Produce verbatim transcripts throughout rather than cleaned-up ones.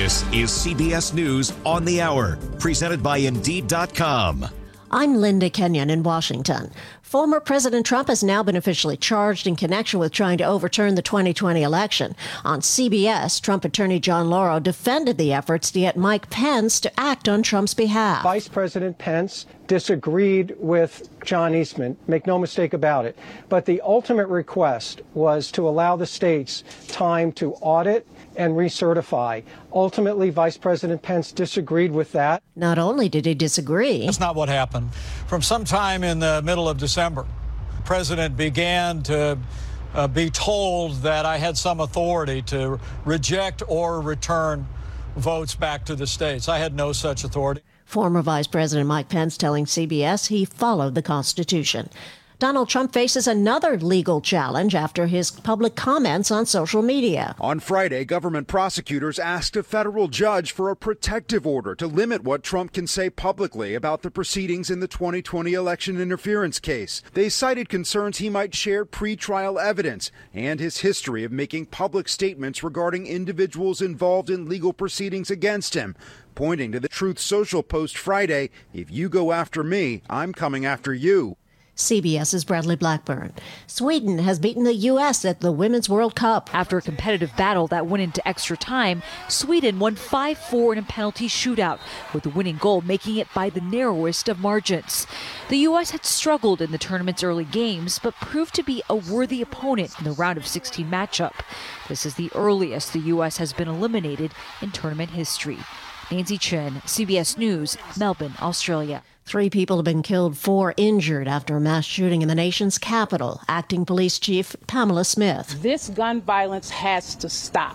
This is C B S News on the Hour, presented by Indeed dot com. I'm Linda Kenyon in Washington. Former President Trump has now been officially charged in connection with trying to overturn the twenty twenty election. On C B S, Trump attorney John Lauro defended the efforts to get Mike Pence to act on Trump's behalf. Vice President Pence disagreed with John Eastman, make no mistake about it. But the ultimate request was to allow the states time to audit and recertify. Ultimately, Vice President Pence disagreed with that. Not only did he disagree. That's not what happened. From sometime in the middle of December, the president began to uh, be told that I had some authority to reject or return votes back to the states. I had no such authority. Former Vice President Mike Pence telling C B S he followed the Constitution. Donald Trump faces another legal challenge after his public comments on social media. On Friday, government prosecutors asked a federal judge for a protective order to limit what Trump can say publicly about the proceedings in the twenty twenty election interference case. They cited concerns he might share pretrial evidence and his history of making public statements regarding individuals involved in legal proceedings against him, pointing to the Truth Social post Friday, "If you go after me, I'm coming after you." CBS's Bradley Blackburn. Sweden has beaten the U S at the Women's World Cup. After a competitive battle that went into extra time, Sweden won five four in a penalty shootout, with the winning goal making it by the narrowest of margins. The U S had struggled in the tournament's early games, but proved to be a worthy opponent in the round of sixteen matchup. This is the earliest the U S has been eliminated in tournament history. Nancy Chen, C B S News, Melbourne, Australia. Three people have been killed, four injured after a mass shooting in the nation's capital. Acting Police Chief Pamela Smith. This gun violence has to stop.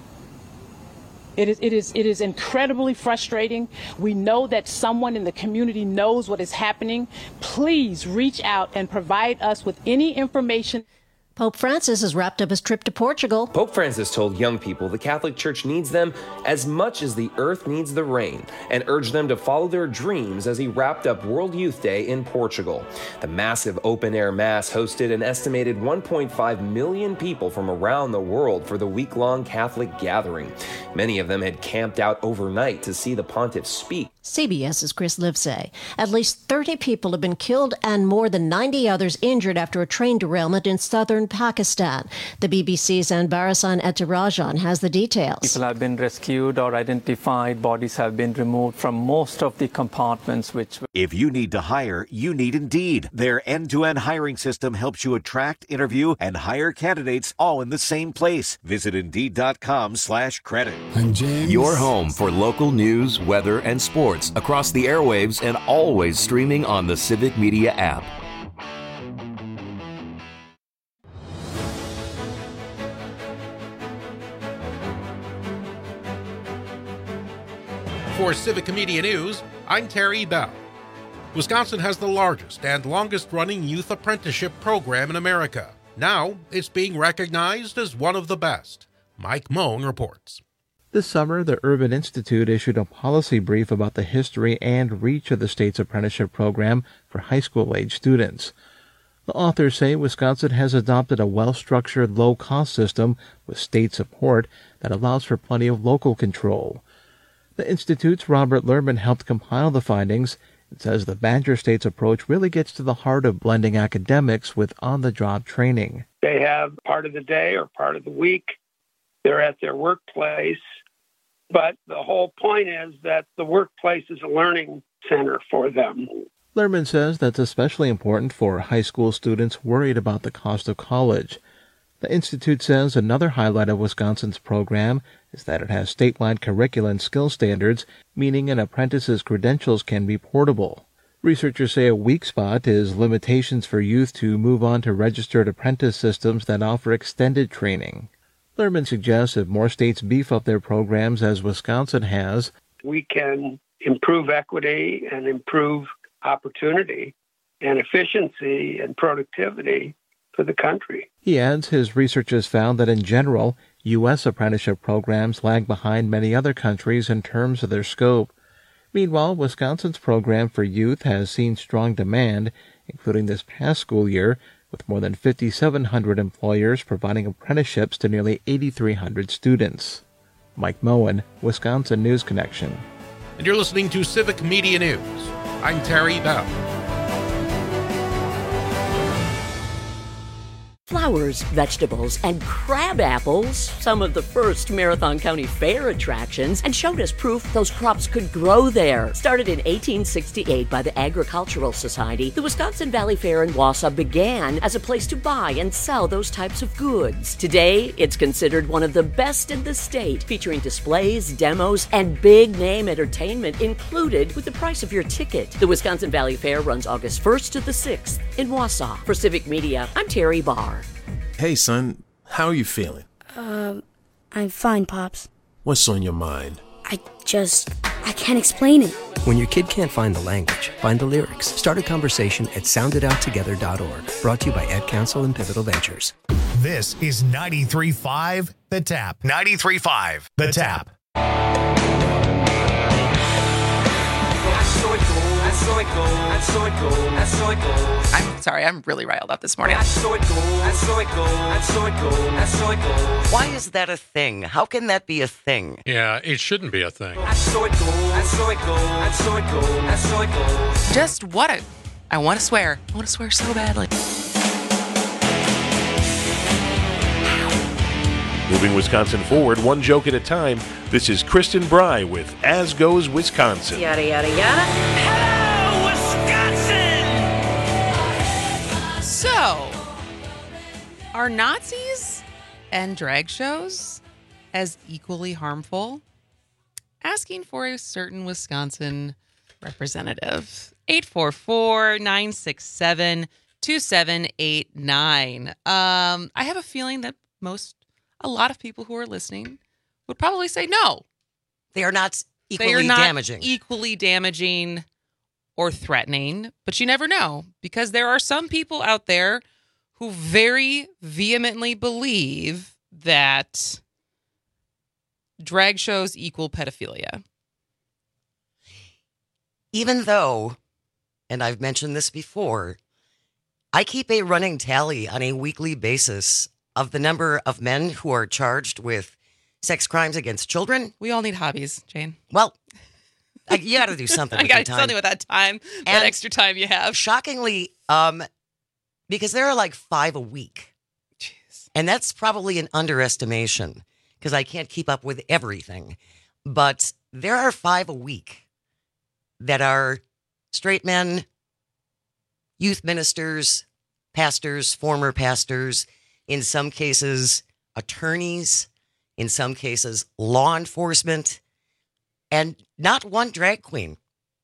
It is, it is, it is incredibly frustrating. We know that someone in the community knows what is happening. Please reach out and provide us with any information. Pope Francis has wrapped up his trip to Portugal. Pope Francis told young people the Catholic Church needs them as much as the earth needs the rain, and urged them to follow their dreams as he wrapped up World Youth Day in Portugal. The massive open-air mass hosted an estimated one point five million people from around the world for the week-long Catholic gathering. Many of them had camped out overnight to see the pontiff speak. CBS's Chris Livesay. At least thirty people have been killed and more than ninety others injured after a train derailment in southern Pakistan. The B B C's Anbarasan Etirajan has the details. People have been rescued or identified. Bodies have been removed from most of the compartments. Which If you need to hire, you need Indeed. Their end-to-end hiring system helps you attract, interview, and hire candidates all in the same place. Visit Indeed dot com slash credit. I'm James. Your home for local news, weather, and sports across the airwaves and always streaming on the Civic Media app. For Civic Media News, I'm Terry Bell. Wisconsin has the largest and longest-running youth apprenticeship program in America. Now, it's being recognized as one of the best. Mike Moan reports. This summer, the Urban Institute issued a policy brief about the history and reach of the state's apprenticeship program for high school-age students. The authors say Wisconsin has adopted a well-structured, low-cost system with state support that allows for plenty of local control. The Institute's Robert Lerman helped compile the findings and says the Badger State's approach really gets to the heart of blending academics with on-the-job training. They have part of the day or part of the week. They're at their workplace. But the whole point is that the workplace is a learning center for them. Lerman says that's especially important for high school students worried about the cost of college. The Institute says another highlight of Wisconsin's program is that it has statewide curricula and skill standards, meaning an apprentice's credentials can be portable. Researchers say a weak spot is limitations for youth to move on to registered apprentice systems that offer extended training. Lerman suggests if more states beef up their programs as Wisconsin has, we can improve equity and improve opportunity and efficiency and productivity for the country. He adds his research has found that in general, U S apprenticeship programs lag behind many other countries in terms of their scope. Meanwhile, Wisconsin's program for youth has seen strong demand, including this past school year, with more than five thousand seven hundred employers providing apprenticeships to nearly eight thousand three hundred students. Mike Moen, Wisconsin News Connection. And you're listening to Civic Media News. I'm Terry Bell. Flowers, vegetables, and crab apples, some of the first Marathon County Fair attractions, and showed us proof those crops could grow there. Started in eighteen sixty-eight by the Agricultural Society, the Wisconsin Valley Fair in Wausau began as a place to buy and sell those types of goods. Today, it's considered one of the best in the state, featuring displays, demos, and big-name entertainment included with the price of your ticket. The Wisconsin Valley Fair runs August first to the sixth in Wausau. For Civic Media, I'm Terry Barr. Hey, son, how are you feeling? Um, I'm fine, Pops. What's on your mind? I just, I can't explain it. When your kid can't find the language, find the lyrics. Start a conversation at sound it out together dot org. Brought to you by Ad Council and Pivotal Ventures. This is ninety-three point five The Tap. ninety-three point five The Tap. I'm sorry, I'm really riled up this morning. Why is that a thing? How can that be a thing? Yeah, it shouldn't be a thing. Just what a... I want to swear. I want to swear so badly. Moving Wisconsin forward, one joke at a time, this is Kristen Bry with As Goes Wisconsin. Yada, yada, yada. Hello, Wisconsin! So, are Nazis and drag shows as equally harmful? Asking for a certain Wisconsin representative. eight four four, nine six seven, two seven eight nine. Um, I have a feeling that most... a lot of people who are listening would probably say no. They are not equally they are not damaging. equally damaging or threatening, but you never know, because there are some people out there who very vehemently believe that drag shows equal pedophilia. Even though, and I've mentioned this before, I keep a running tally on a weekly basis of the number of men who are charged with sex crimes against children. We all need hobbies, Jane. Well, I, you got to do something with I your got time. something with that time, And that extra time you have. Shockingly, um, because there are like five a week. Jeez. And that's probably an underestimation because I can't keep up with everything. But there are five a week that are straight men, youth ministers, pastors, former pastors, in some cases, attorneys, in some cases, law enforcement, and not one drag queen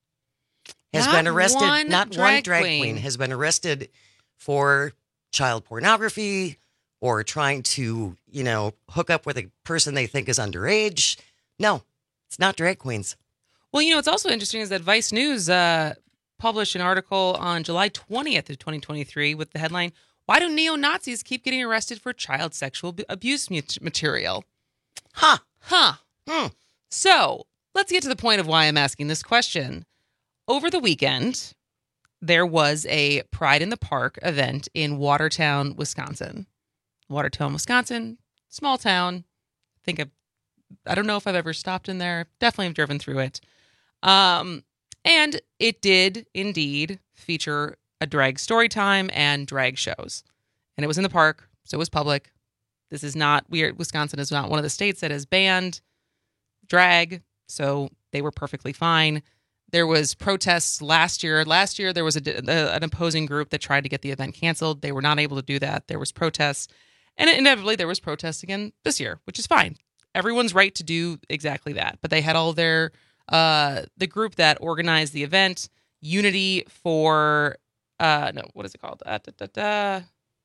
has Not been arrested. one Not drag one drag queen. queen has been arrested for child pornography or trying to, you know, hook up with a person they think is underage. No, it's not drag queens. Well, you know, what's also interesting is that Vice News uh, published an article on July twentieth of twenty twenty-three with the headline, "Why do neo-Nazis keep getting arrested for child sexual ab- abuse mut- material?" Huh. Huh. Hmm. So let's get to the point of why I'm asking this question. Over the weekend, there was a Pride in the Park event in Watertown, Wisconsin. Watertown, Wisconsin, small town. I think I've, I don't know if I've ever stopped in there. Definitely have driven through it. Um, and it did indeed feature a drag story time and drag shows. And it was in the park, so it was public. This is not weird. Wisconsin is not one of the states that has banned drag, so they were perfectly fine. There was protests last year. Last year, there was a, a, an opposing group that tried to get the event canceled. They were not able to do that. There was protests. And inevitably, there was protests again this year, which is fine. Everyone's right to do exactly that. But they had all their, uh, the group that organized the event, Unity for, uh, no, what is it called? Uh, da, da, da.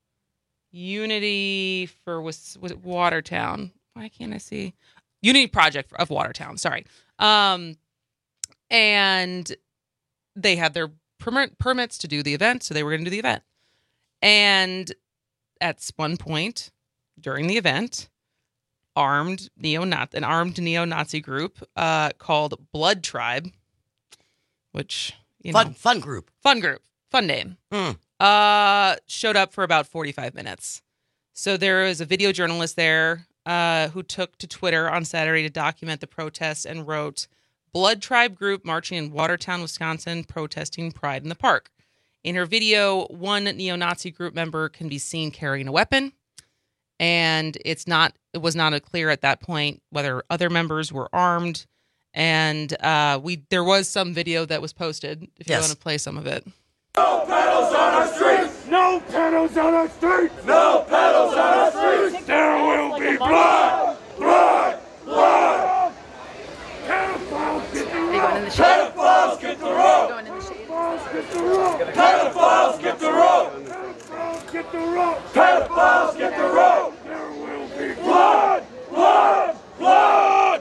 Unity for was, was it Watertown. Why can't I see? Unity Project of Watertown, sorry. Um, and they had their permit, permits to do the event, so they were going to do the event. And at one point during the event, armed neo-Nazi, an armed neo-Nazi group uh, called Blood Tribe, which, you fun, know. Fun group. Fun group. Fun name. Mm. Uh, showed up for about forty-five minutes. So there was a video journalist there uh, who took to Twitter on Saturday to document the protest and wrote, "Blood Tribe group marching in Watertown, Wisconsin, protesting Pride in the Park." In her video, one neo-Nazi group member can be seen carrying a weapon, and it's not it was not clear at that point whether other members were armed. And uh, we there was some video that was posted, if you Yes. want to play some of it. No pedals on our streets! No pedals on our streets! No pedals on our streets! There will be blood! Blood! Blood! Pedophiles get the rope! Pedophiles get the rope! Pedophiles get the rope! Pedophiles get the rope! Pedophiles get the rope! Pedophiles get the rope! There will be blood! Blood! Blood!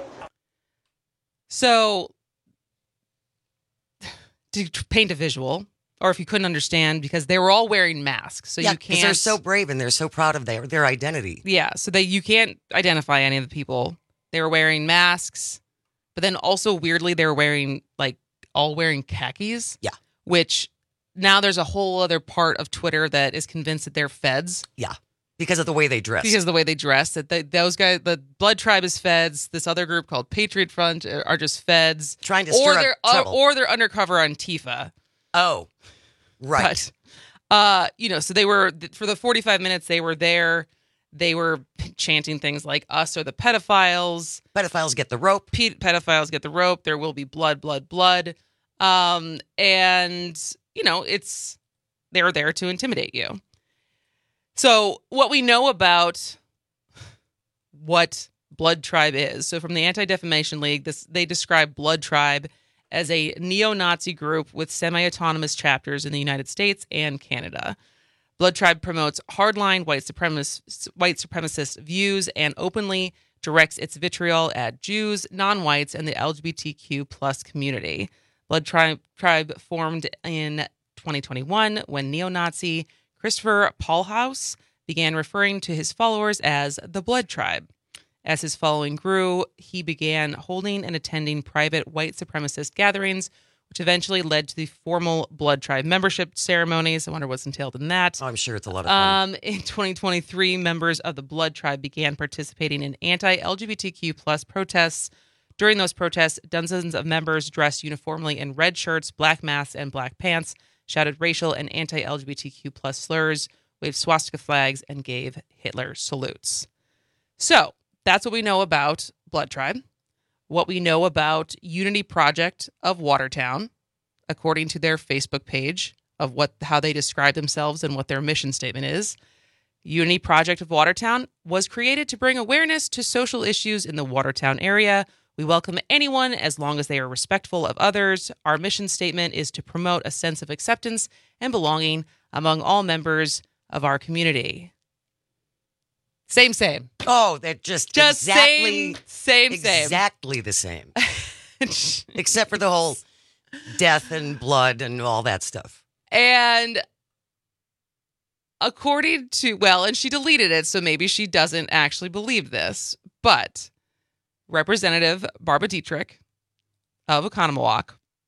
So, to paint a visual, or if you couldn't understand, because they were all wearing masks, so yeah, you 'cause can't. they're so brave and they're so proud of their their identity. Yeah, so they you can't identify any of the people. They were wearing masks, but then also weirdly they were wearing like all wearing khakis. Yeah, which now there's a whole other part of Twitter that is convinced that they're feds. Yeah, because of the way they dress. Because of the way they dress, that they, those guys, the Blood Tribe is feds. This other group called Patriot Front are just feds, trying to or stir they're up trouble. or, or they're undercover Antifa. Oh, right. But, uh, you know, so they were for the forty-five minutes they were there. They were chanting things like "Us are the pedophiles." Pedophiles get the rope. Pe- pedophiles get the rope. There will be blood, blood, blood. Um, and you know, it's they're there to intimidate you. So what we know about what Blood Tribe is, so from the Anti-Defamation League, this they describe Blood Tribe as a neo-Nazi group with semi-autonomous chapters in the United States and Canada. Blood Tribe promotes hardline white supremacist, white supremacist views and openly directs its vitriol at Jews, non-whites, and the L G B T Q plus community. Blood Tribe, Tribe formed in twenty twenty-one when neo-Nazi Christopher Paulhaus began referring to his followers as the Blood Tribe. As his following grew, he began holding and attending private white supremacist gatherings, which eventually led to the formal Blood Tribe membership ceremonies. I wonder what's entailed in that. Oh, I'm sure it's a lot of fun. Um, in twenty twenty-three, members of the Blood Tribe began participating in anti-L G B T Q plus protests. During those protests, dozens of members dressed uniformly in red shirts, black masks, and black pants, shouted racial and anti-L G B T Q plus slurs, waved swastika flags, and gave Hitler salutes. So, that's what we know about Blood Tribe. What we know about Unity Project of Watertown, according to their Facebook page of what how they describe themselves and what their mission statement is. Unity Project of Watertown was created to bring awareness to social issues in the Watertown area. We welcome anyone as long as they are respectful of others. Our mission statement is to promote a sense of acceptance and belonging among all members of our community. Same, same. Oh, they're just, just exactly, same, same, same. Exactly the same. Except for the whole death and blood and all that stuff. And according to, well, and she deleted it, so maybe she doesn't actually believe this, but Representative Barbara Dietrich of Oconomowoc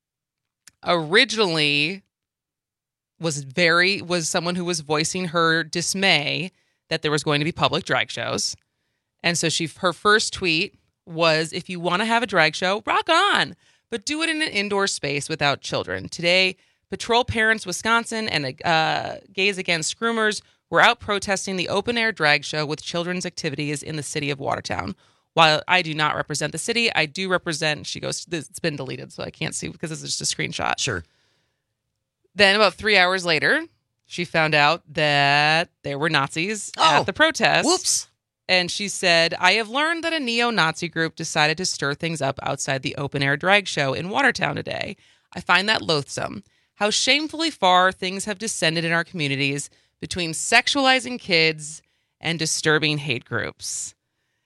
originally was very, was someone who was voicing her dismay that there was going to be public drag shows. And so she, her first tweet was, if you want to have a drag show, rock on, but do it in an indoor space without children. Today, Patrol Parents Wisconsin and uh, Gays Against Groomers were out protesting the open-air drag show with children's activities in the city of Watertown. While I do not represent the city, I do represent, she goes, it's been deleted, so I can't see because this is just a screenshot. Sure. Then about three hours later, she found out that there were Nazis oh, at the protest. Whoops. And she said, I have learned that a neo-Nazi group decided to stir things up outside the open-air drag show in Watertown today. I find that loathsome. How shamefully far things have descended in our communities between sexualizing kids and disturbing hate groups.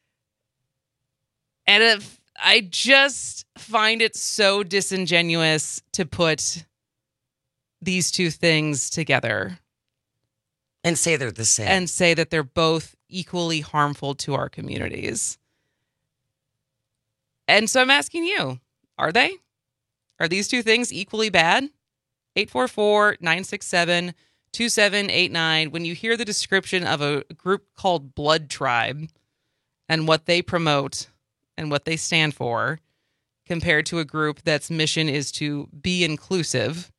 And if, I just find it so disingenuous to put these two things together. And say they're the same. And say that they're both equally harmful to our communities. And so I'm asking you, are they? Are these two things equally bad? eight four four, nine six seven, two seven eight nine. When you hear the description of a group called Blood Tribe and what they promote and what they stand for compared to a group that's mission is to be inclusive,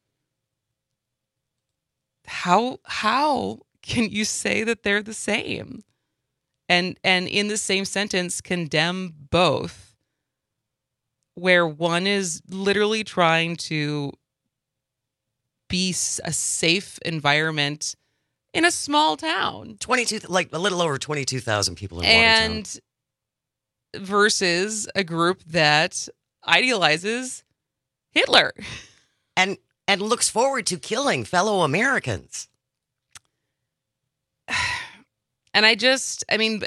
how how can you say that they're the same? And and in the same sentence condemn both, where one is literally trying to be a safe environment in a small town. twenty-two, like a little over twenty-two thousand people in Watertown. And versus a group that idealizes Hitler. And and looks forward to killing fellow Americans. And I just, I mean,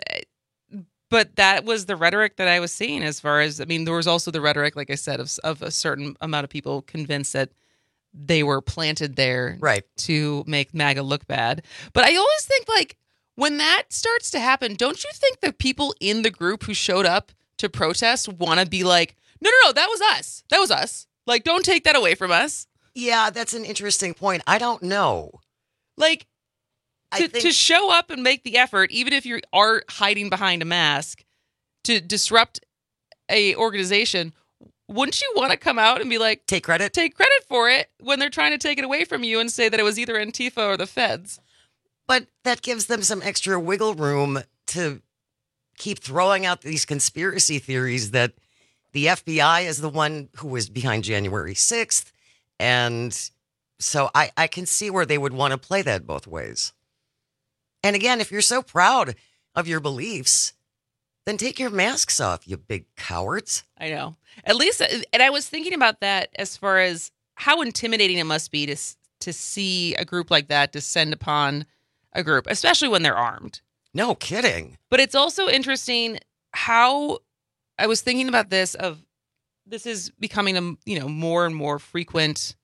but that was the rhetoric that I was seeing as far as, I mean, there was also the rhetoric, like I said, of, of a certain amount of people convinced that they were planted there right. to make MAGA look bad. But I always think, like, when that starts to happen, don't you think the people in the group who showed up to protest want to be like, no, no, no, that was us. That was us. Like, don't take that away from us. Yeah, that's an interesting point. I don't know. Like, to, think- to show up and make the effort, even if you are hiding behind a mask, to disrupt a organization, wouldn't you want to come out and be like, take credit? Take credit for it when they're trying to take it away from you and say that it was either Antifa or the feds? But that gives them some extra wiggle room to keep throwing out these conspiracy theories that the F B I is the one who was behind January sixth. And so I, I can see where they would want to play that both ways. And again, if you're so proud of your beliefs, then take your masks off, you big cowards. I know. At least, and I was thinking about that as far as how intimidating it must be to to see a group like that descend upon a group, especially when they're armed. No kidding. But it's also interesting how I was thinking about this of this is becoming a you know more and more frequent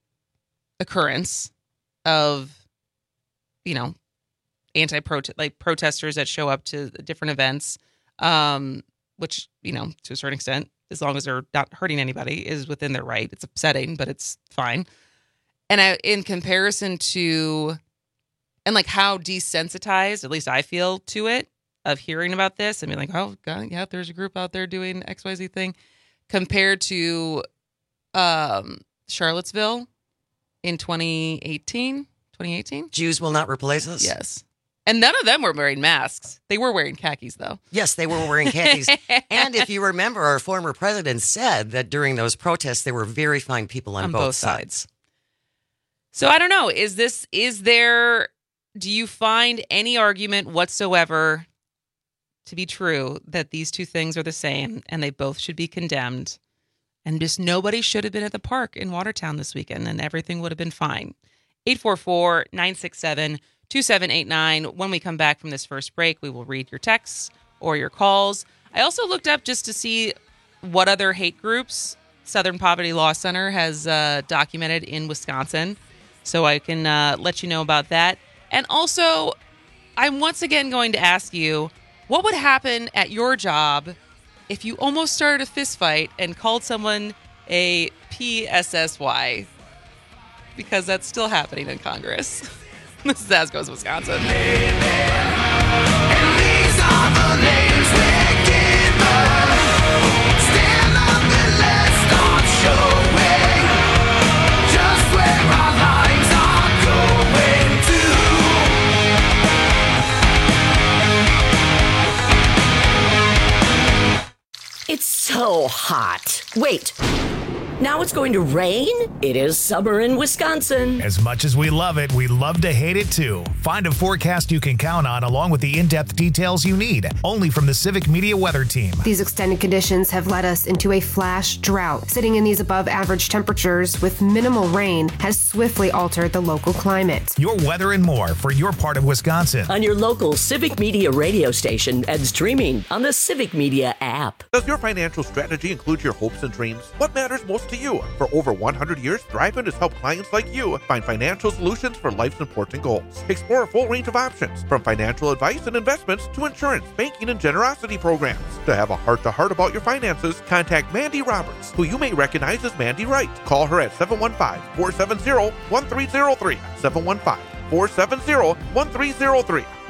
occurrence of you know anti-protest like protesters that show up to different events, um, which you know to a certain extent, as long as they're not hurting anybody, is within their right. It's upsetting, but it's fine. And I, in comparison to, and like how desensitized, at least I feel to it, of hearing about this, I mean, like, oh God, yeah, there's a group out there doing X Y Z thing, compared to um, Charlottesville in twenty eighteen, twenty eighteen. Jews will not replace us. Yes. And none of them were wearing masks. They were wearing khakis, though. Yes, they were wearing khakis. And if you remember, our former president said that during those protests, there were very fine people on, on both, both sides. sides. So I don't know. Is this, is there, do you find any argument whatsoever to be true that these two things are the same and they both should be condemned? And just nobody should have been at the park in Watertown this weekend and everything would have been fine. eight four four, nine six seven, two seven eight nine. When we come back from this first break, we will read your texts or your calls. I also looked up just to see what other hate groups Southern Poverty Law Center has uh, documented in Wisconsin, so I can uh, let you know about that. And also, I'm once again going to ask you, what would happen at your job if you almost started a fist fight and called someone a P S S Y? Because that's still happening in Congress. This is As Goes Wisconsin. It's so hot. Wait. Now it's going to rain? It is summer in Wisconsin. As much as we love it, we love to hate it too. Find a forecast you can count on along with the in-depth details you need. Only from the Civic Media Weather Team. These extended conditions have led us into a flash drought. Sitting in these above average temperatures with minimal rain has swiftly altered the local climate. Your weather and more for your part of Wisconsin. On your local Civic Media radio station and streaming on the Civic Media app. Does your financial strategy include your hopes and dreams? What matters most to you? For over one hundred years, Thriven has helped clients like you find financial solutions for life's important goals. Explore a full range of options, from financial advice and investments to insurance, banking, and generosity programs. To have a heart-to-heart about your finances, contact Mandy Roberts, who you may recognize as Mandy Wright. Call her at seven one five, four seven zero, one three zero three, seven one five, four seven zero, one three zero three.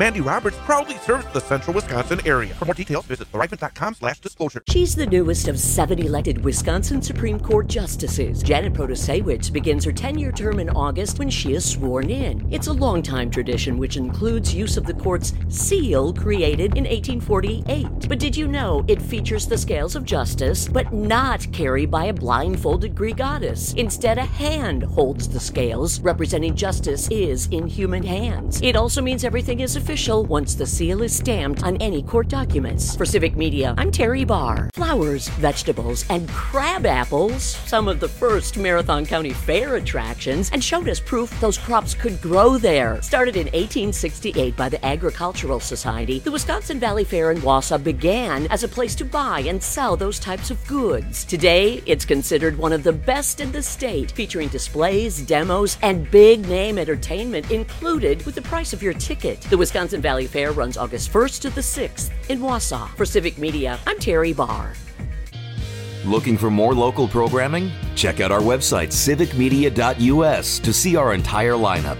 Mandy Roberts proudly serves the central Wisconsin area. For more details, visit thrivent.com slash disclosure. She's the newest of seven elected Wisconsin Supreme Court justices. Janet Protasewicz begins her ten-year term in August when she is sworn in. It's a long-time tradition which includes use of the court's seal created in eighteen forty-eight. But did you know it features the scales of justice, but not carried by a blindfolded Greek goddess? Instead, a hand holds the scales, representing justice is in human hands. It also means everything is official once the seal is stamped on any court documents. For Civic Media, I'm Terry Barr. Flowers, vegetables, and crab apples, some of the first Marathon County Fair attractions, and showed us proof those crops could grow there. Started in eighteen sixty-eight by the Agricultural Society, the Wisconsin Valley Fair in Wausau began as a place to buy and sell those types of goods. Today, it's considered one of the best in the state, featuring displays, demos, and big-name entertainment included with the price of your ticket. The Wisconsin Valley Fair runs August first to the sixth in Wausau. For Civic Media, I'm Terry Barr. Looking for more local programming? Check out our website, civic media dot u s, to see our entire lineup.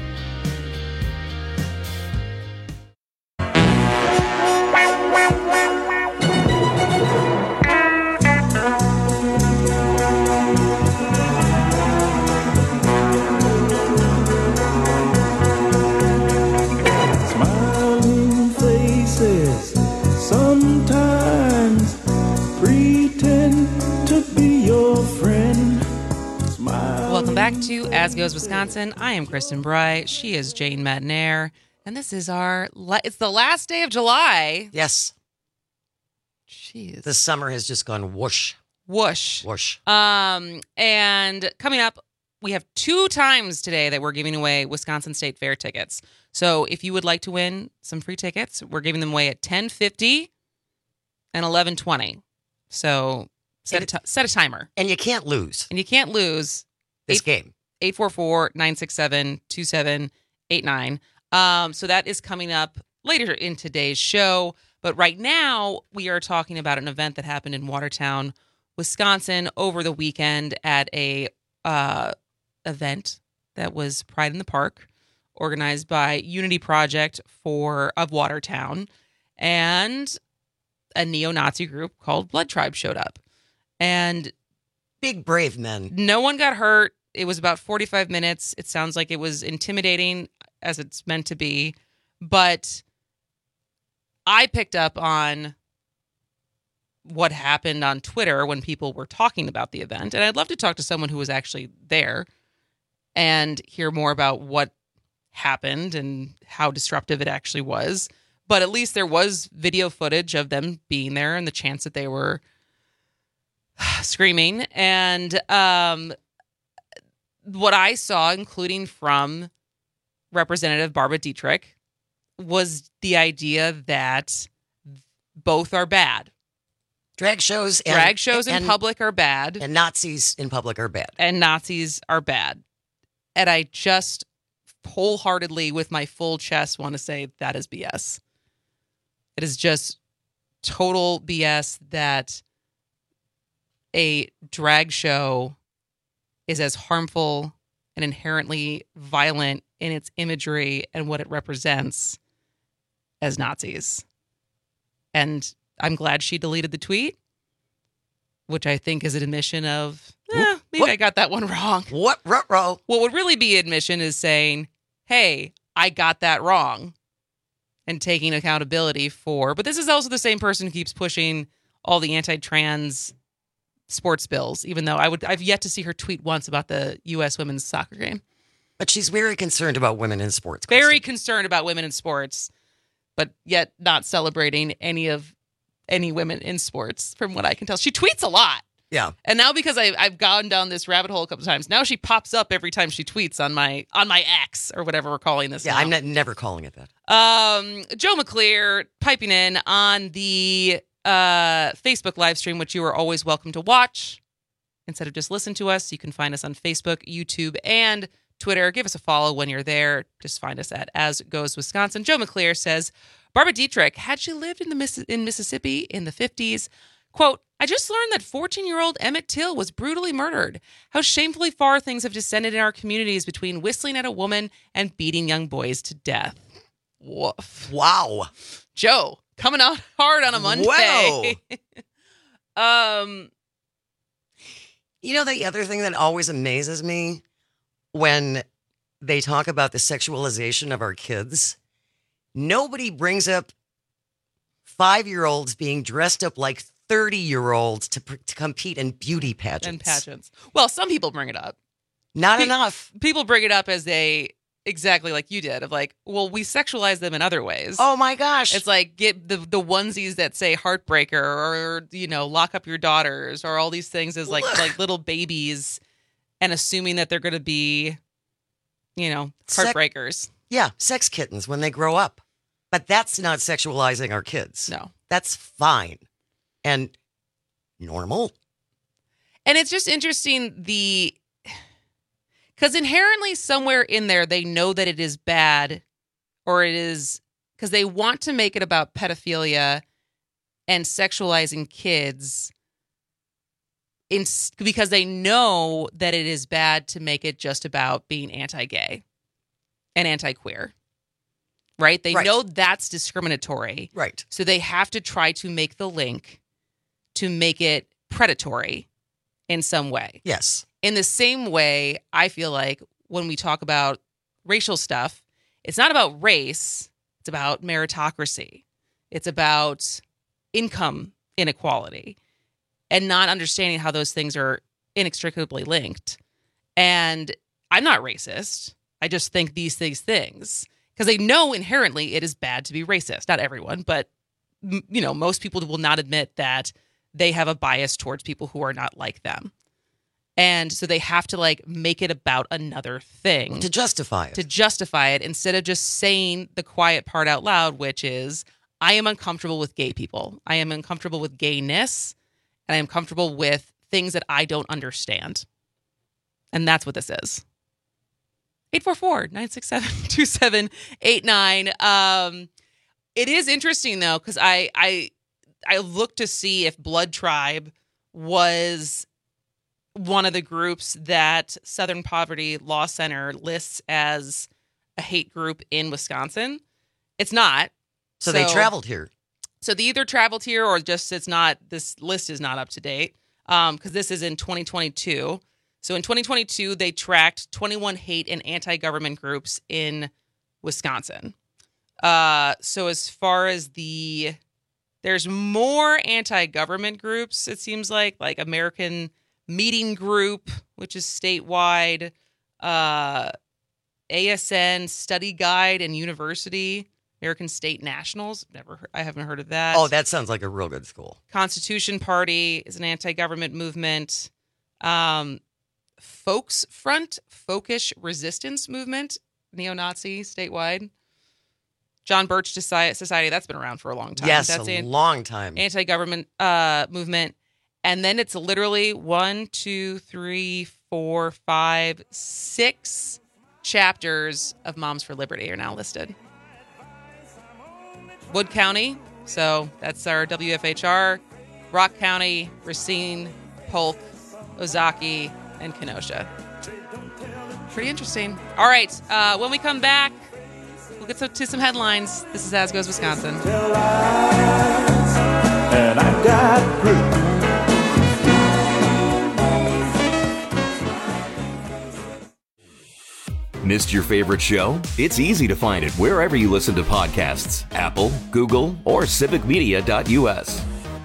Welcome back to As Goes Wisconsin. I am Kristen Bry. She is Jane Madnair. And this is our, la- it's the last day of July. Yes. Jeez. The summer has just gone whoosh. Whoosh. Whoosh. Um, and coming up, we have two times today that we're giving away Wisconsin State Fair tickets. So if you would like to win some free tickets, we're giving them away at ten fifty and eleven twenty. So set a, t- set a timer. And you can't lose. And you can't lose. This game. eight four four, nine six seven, two seven eight nine. Um, so that is coming up later in today's show. But right now, we are talking about an event that happened in Watertown, Wisconsin over the weekend at a uh, event that was Pride in the Park, organized by Unity Project for of Watertown. And a neo-Nazi group called Blood Tribe showed up. And big, brave men. No one got hurt. It was about forty-five minutes. It sounds like it was intimidating, as it's meant to be. But I picked up on what happened on Twitter when people were talking about the event. And I'd love to talk to someone who was actually there and hear more about what happened and how disruptive it actually was. But at least there was video footage of them being there and the chance that they were screaming. And um, what I saw, including from Representative Barbara Dietrich, was the idea that both are bad. Drag shows and, Drag shows in and, public are bad. And Nazis in public are bad. And Nazis are bad. And I just wholeheartedly, with my full chest, want to say that is B S. It is just total B S that a drag show is as harmful and inherently violent in its imagery and what it represents as Nazis. And I'm glad she deleted the tweet, which I think is an admission of, eh, maybe what? I got that one wrong. What? Ruh-roh. What would really be admission is saying, hey, I got that wrong, and taking accountability for, but this is also the same person who keeps pushing all the anti-trans sports bills, even though I would, I've yet to see her tweet once about the U S women's soccer game. But she's very concerned about women in sports. Kristen. Very concerned about women in sports, but yet not celebrating any of any women in sports, from what I can tell. She tweets a lot. Yeah. And now because I, I've gone down this rabbit hole a couple times, now she pops up every time she tweets on my on my X, or whatever we're calling this Yeah, now. I'm not, never calling it that. Um, Joe McClear piping in on the uh, Facebook live stream, which you are always welcome to watch. Instead of just listen to us, you can find us on Facebook, YouTube, and Twitter. Give us a follow when you're there. Just find us at As Goes Wisconsin. Joe McClear says, Barbara Dietrich, had she lived in the Miss- in Mississippi in the fifties, quote, I just learned that fourteen-year-old Emmett Till was brutally murdered. How shamefully far things have descended in our communities between whistling at a woman and beating young boys to death. Woof. Wow. Joe, coming out hard on a Monday. um, You know, the other thing that always amazes me when they talk about the sexualization of our kids, nobody brings up five-year-olds being dressed up like thirty-year-olds to, pr- to compete in beauty pageants. And pageants. Well, some people bring it up. Not Pe- enough. People bring it up as a, exactly like you did, of like, well, we sexualize them in other ways. Oh my gosh. It's like, get the, the onesies that say heartbreaker, or, you know, lock up your daughters, or all these things as like, like little babies, and assuming that they're going to be, you know, heartbreakers. Sex, yeah, sex kittens when they grow up. But that's not sexualizing our kids. No. That's fine. And normal. And it's just interesting, the, because inherently somewhere in there, they know that it is bad, or it is, because they want to make it about pedophilia and sexualizing kids, in, because they know that it is bad to make it just about being anti-gay and anti-queer. Right? They right. know that's discriminatory. Right. So they have to try to make the link to make it predatory in some way. Yes. In the same way, I feel like when we talk about racial stuff, it's not about race. It's about meritocracy. It's about income inequality, and not understanding how those things are inextricably linked. And I'm not racist. I just think these things things. Because they know inherently it is bad to be racist. Not everyone, but, you know, most people will not admit that they have a bias towards people who are not like them. And so they have to, like, make it about another thing. To justify it. To justify it, instead of just saying the quiet part out loud, which is, I am uncomfortable with gay people. I am uncomfortable with gayness. And I am comfortable with things that I don't understand. And that's what this is. eight four four, nine six seven, two seven eight nine. Um, it is interesting, though, because I, I I looked to see if Blood Tribe was one of the groups that Southern Poverty Law Center lists as a hate group in Wisconsin. It's not. So, so they traveled here. So they either traveled here, or just it's not, this list is not up to date, because um, this is in twenty twenty-two. So in twenty twenty-two, they tracked twenty-one hate and anti-government groups in Wisconsin. Uh, so as far as the, there's more anti-government groups, it seems like, like American Meeting Group, which is statewide, uh, A S N Study Guide and University, American State Nationals. Never, heard, I haven't heard of that. Oh, that sounds like a real good school. Constitution Party is an anti-government movement. Um, Folks Front, Folkish Resistance Movement, neo-Nazi, statewide. John Birch Society, that's been around for a long time. Yes, that's a an long time. Anti-government uh, movement. And then it's literally one, two, three, four, five, six chapters of Moms for Liberty are now listed. Wood County, so that's our W F H R, Rock County, Racine, Polk, Ozaki, and Kenosha. Pretty interesting. All right, uh, when we come back, we'll get to, to some headlines. This is As Goes Wisconsin. And I got proof. Missed your favorite show? It's easy to find it wherever you listen to podcasts. Apple, Google, or civic media dot U S.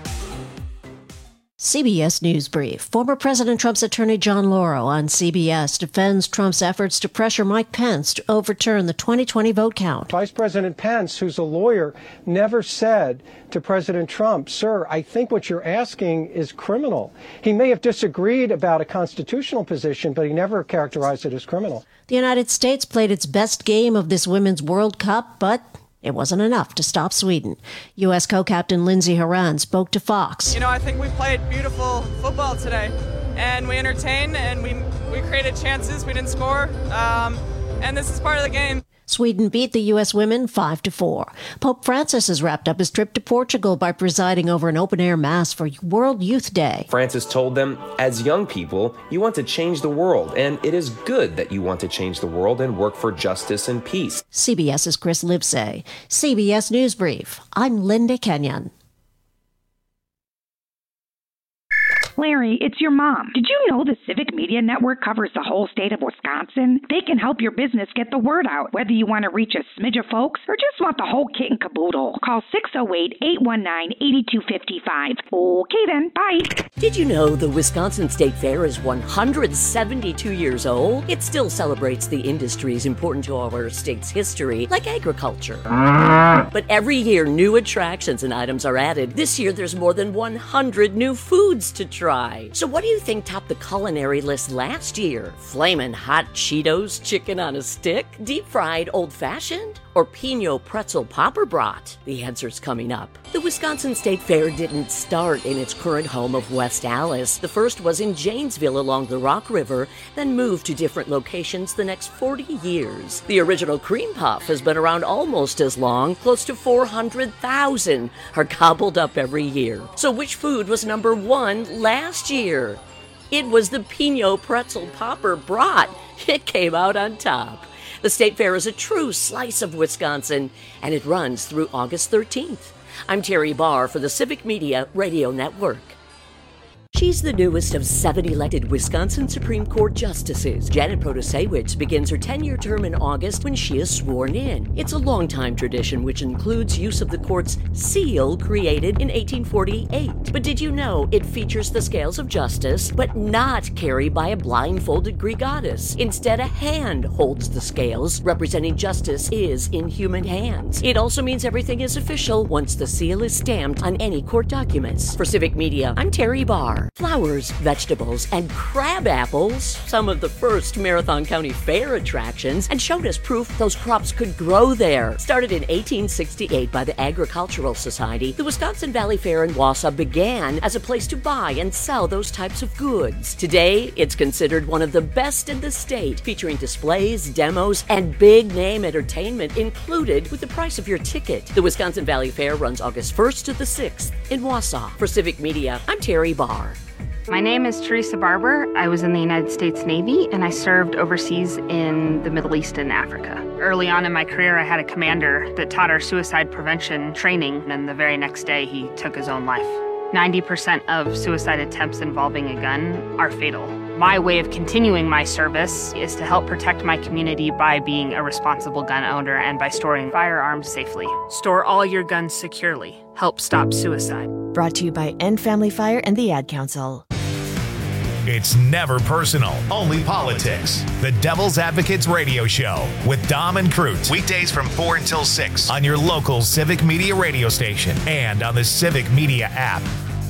C B S News Brief. Former President Trump's attorney John Lauro on C B S defends Trump's efforts to pressure Mike Pence to overturn the twenty twenty vote count. Vice President Pence, who's a lawyer, never said to President Trump, sir, I think what you're asking is criminal. He may have disagreed about a constitutional position, but he never characterized it as criminal. The United States played its best game of this Women's World Cup, but it wasn't enough to stop Sweden. U S co-captain Lindsey Horan spoke to Fox. You know, I think we played beautiful football today, and we entertained, and we we created chances. We didn't score, um, and this is part of the game. Sweden beat the U S women five to four. Pope Francis has wrapped up his trip to Portugal by presiding over an open-air mass for World Youth Day. Francis told them, as young people, you want to change the world, and it is good that you want to change the world and work for justice and peace. CBS's Chris Livesay. C B S News Brief. I'm Linda Kenyon. Larry, it's your mom. Did you know the Civic Media Network covers the whole state of Wisconsin? They can help your business get the word out, whether you want to reach a smidge of folks or just want the whole kit and caboodle. Call six oh eight, eight one nine, eight two five five. Okay then, bye. Did you know the Wisconsin State Fair is one hundred seventy-two years old? It still celebrates the industries important to our state's history, like agriculture. But every year, new attractions and items are added. This year, there's more than one hundred new foods to try. So what do you think topped the culinary list last year? Flamin' hot Cheetos, chicken on a stick, deep-fried old-fashioned, or Pinot pretzel popper brat? The answer's coming up. The Wisconsin State Fair didn't start in its current home of West Allis. The first was in Janesville along the Rock River, then moved to different locations the next forty years. The original cream puff has been around almost as long. Close to four hundred thousand are gobbled up every year. So which food was number one last year? It was the Pinot pretzel popper brat. It came out on top. The State Fair is a true slice of Wisconsin, and it runs through August thirteenth. I'm Terry Barr for the Civic Media Radio Network. She's the newest of seven elected Wisconsin Supreme Court justices. Janet Protasewicz begins her ten-year term in August when she is sworn in. It's a long-time tradition which includes use of the court's seal created in eighteen forty-eight. But did you know it features the scales of justice, but not carried by a blindfolded Greek goddess? Instead, a hand holds the scales, representing justice is in human hands. It also means everything is official once the seal is stamped on any court documents. For Civic Media, I'm Terry Barr. Flowers, vegetables, and crab apples, some of the first Marathon County Fair attractions, and showed us proof those crops could grow there. Started in eighteen sixty-eight by the Agricultural Society, the Wisconsin Valley Fair in Wausau began as a place to buy and sell those types of goods. Today, it's considered one of the best in the state, featuring displays, demos, and big-name entertainment included with the price of your ticket. The Wisconsin Valley Fair runs August first to the sixth in Wausau. For Civic Media, I'm Terry Barr. My name is Teresa Barber. I was in the United States Navy, and I served overseas in the Middle East and Africa. Early on in my career, I had a commander that taught our suicide prevention training, and the very next day, he took his own life. ninety percent of suicide attempts involving a gun are fatal. My way of continuing my service is to help protect my community by being a responsible gun owner and by storing firearms safely. Store all your guns securely. Help stop suicide. Brought to you by End Family Fire and the Ad Council. It's never personal, only politics. The Devil's Advocates Radio Show with Dom and Cruz. Weekdays from four until six on your local Civic Media radio station and on the Civic Media app.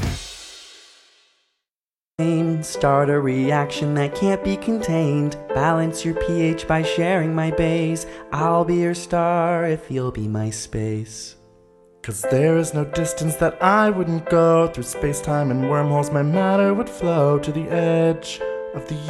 Start a reaction that can't be contained. Balance your pH by sharing my base. I'll be your star if you'll be my space. Cause there is no distance that I wouldn't go. Through space-time and wormholes my matter would flow to the edge of the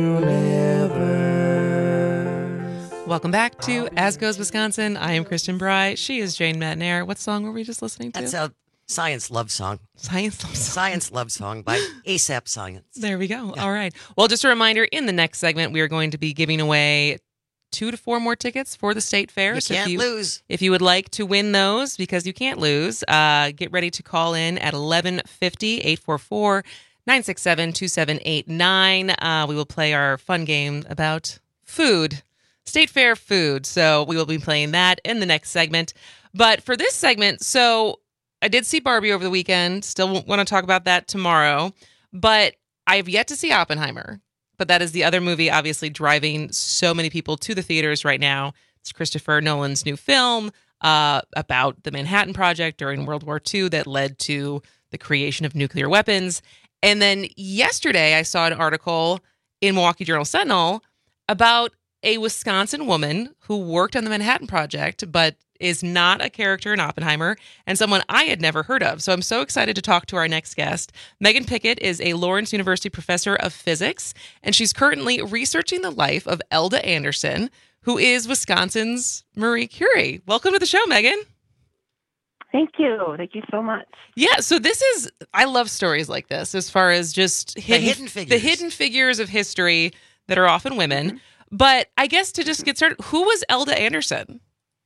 universe. Welcome back to As Goes Wisconsin. I am Kristen Bry. She is Jane Matnair. What song were we just listening to? That's a Science Love Song. Science Love Song. Science Love Song by ASAP Science. There we go. Yeah. All right. Well, just a reminder, in the next segment, we are going to be giving away two to four more tickets for the State Fair. You so can't if you, lose. If you would like to win those, because you can't lose, uh, get ready to call in at eleven fifty, eight four four, nine six seven, two seven eight nine. Uh, we will play our fun game about food, State Fair food. So we will be playing that in the next segment. But for this segment, so I did see Barbie over the weekend. Still want to talk about that tomorrow. But I have yet to see Oppenheimer. But that is the other movie, obviously, driving so many people to the theaters right now. It's Christopher Nolan's new film uh, about the Manhattan Project during World War Two that led to the creation of nuclear weapons. And then yesterday, I saw an article in Milwaukee Journal-Sentinel about a Wisconsin woman who worked on the Manhattan Project, but is not a character in Oppenheimer, and someone I had never heard of. So I'm so excited to talk to our next guest. Megan Pickett is a Lawrence University professor of physics, and she's currently researching the life of Elda Anderson, who who is Wisconsin's Marie Curie. Welcome to the show, Megan. Thank you. Thank you so much. Yeah, so this is, I love stories like this as far as just hidden, the hidden figures. The hidden figures of history that are often women. Mm-hmm. But I guess to just get started, who was Elda Anderson?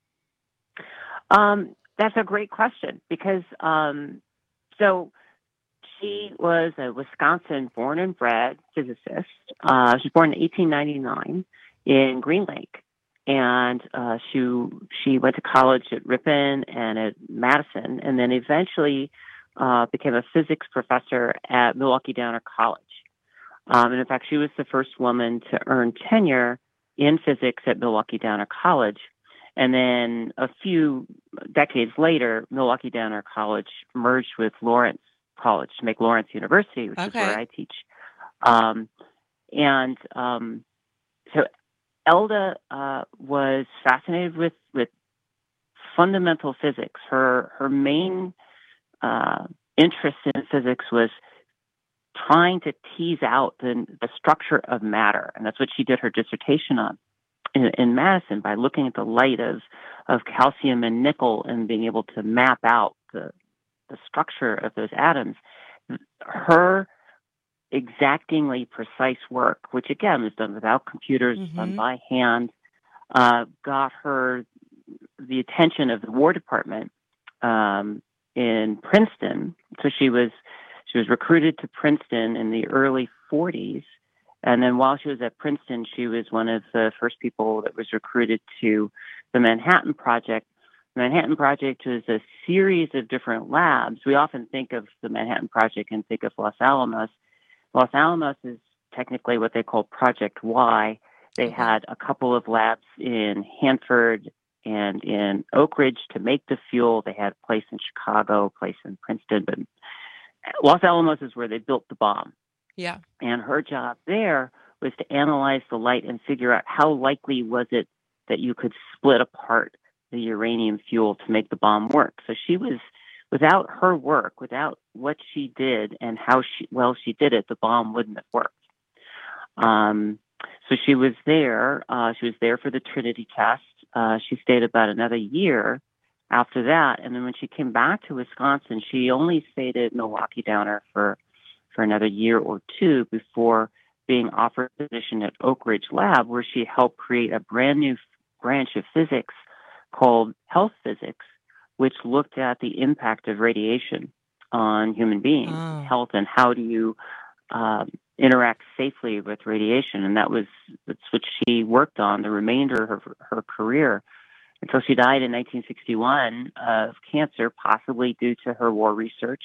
Um, that's a great question because, um, so she was a Wisconsin born and bred physicist. Uh, she was born in eighteen ninety-nine in Green Lake. And uh, she she went to college at Ripon and at Madison, and then eventually uh, became a physics professor at Milwaukee Downer College. Um, and in fact, she was the first woman to earn tenure in physics at Milwaukee Downer College. And then a few decades later, Milwaukee Downer College merged with Lawrence College to make Lawrence University, which okay. is where I teach. Um, and um, so. Elda uh, was fascinated with, with fundamental physics. Her her main uh, interest in physics was trying to tease out the, the structure of matter, and that's what she did her dissertation on in, in Madison by looking at the light of of calcium and nickel and being able to map out the the structure of those atoms. Her exactingly precise work, which again was done without computers, mm-hmm. done by hand, uh, got her the attention of the War Department um, in Princeton. So she was she was recruited to Princeton in the early forties, and then while she was at Princeton, she was one of the first people that was recruited to the Manhattan Project. The Manhattan Project was a series of different labs. We often think of the Manhattan Project and think of Los Alamos. Los Alamos is technically what they call Project Y. They had a couple of labs in Hanford and in Oak Ridge to make the fuel. They had a place in Chicago, a place in Princeton, but Los Alamos is where they built the bomb. Yeah. And her job there was to analyze the light and figure out how likely was it that you could split apart the uranium fuel to make the bomb work. So she was, without her work, without what she did and how she, well she did it, the bomb wouldn't have worked. Um, so she was there. Uh, she was there for the Trinity test. Uh, she stayed about another year after that. And then when she came back to Wisconsin, she only stayed at Milwaukee Downer for, for another year or two before being offered a position at Oak Ridge Lab, where she helped create a brand new branch of physics called health physics, which looked at the impact of radiation on human beings, oh. health, and how do you um, interact safely with radiation. And that was that's what she worked on the remainder of her, her career until she died in nineteen sixty-one of cancer, possibly due to her war research.